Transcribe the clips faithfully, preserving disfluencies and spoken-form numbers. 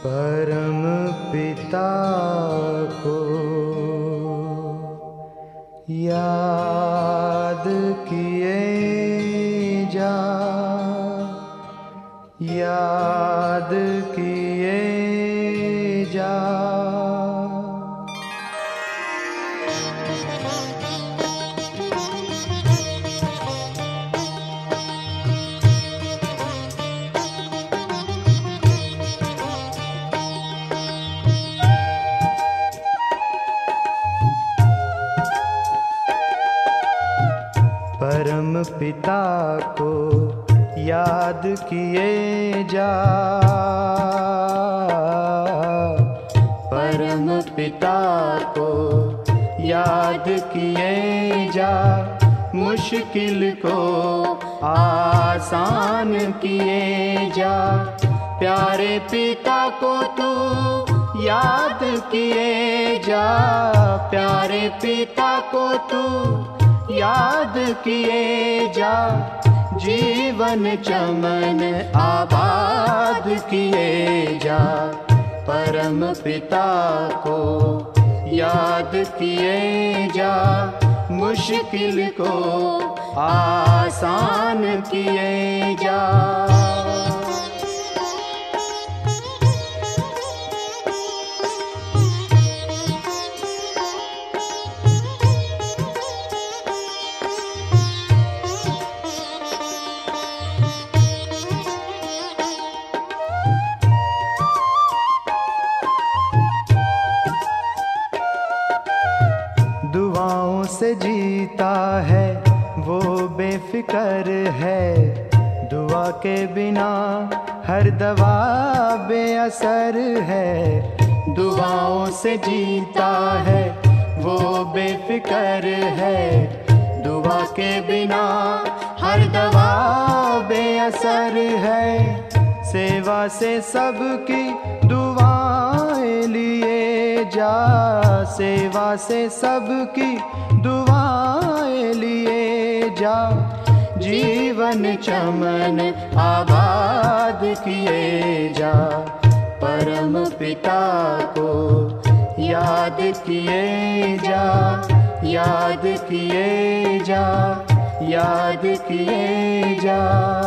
परम पिता को याद किए जा, याद किए जा। परम पिता को याद किए जा, परम पिता को याद किए जा। मुश्किल को आसान किए जा। प्यारे पिता को तू याद किए जा, प्यारे पिता को तू याद किए जा। जीवन चमन आबाद किए जा। परम पिता को याद किए जा। मुश्किल को आसान किए जा। दुआओं से जीता है वो बेफिक्र है। दुआ के बिना हर दवा बेअसर है। दुआओं से जीता है वो बेफिक्र है। दुआ के बिना हर दवा बेअसर है। सेवा से सबकी दुआएं लिए जा, सेवा से सबकी दुआएं लिए जा। जीवन चमन आबाद किए जा। परम पिता को याद किए जा, याद किए जा, याद किए जा।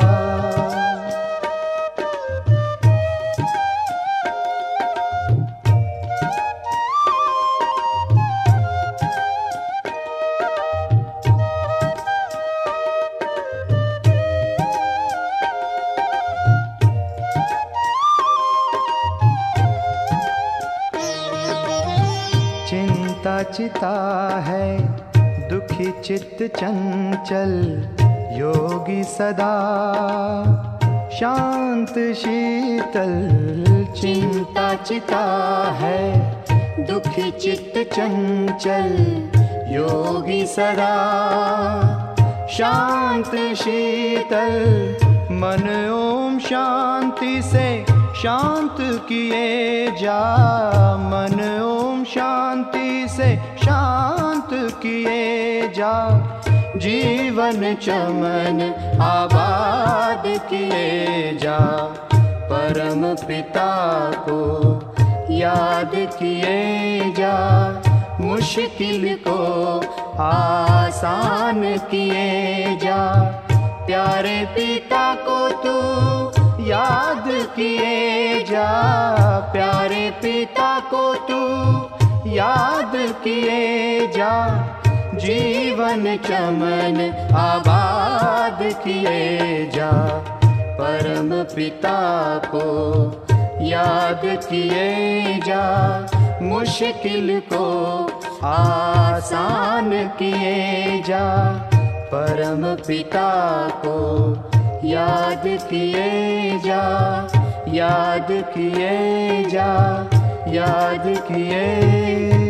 चिंता चिता है दुखी चित्त चंचल। योगी सदा शांत शीतल। चिंता चिता है दुखी चित्त चंचल। योगी सदा शांत शीतल। मन ओम शांति से शांत किए जा। मन ओम शांति से शांत किए जा। जीवन चमन आबाद किए जा। परम पिता को याद किए जा। मुश्किल को आसान किए जा। प्यारे पिता को तू याद किए जा। प्यारे पिता को तू याद किए जा। जीवन चमन आबाद किए जा। परम पिता को याद किए जा। मुश्किल को आसान किए जा। परम पिता को याद किए जा, याद किए जा, याद किए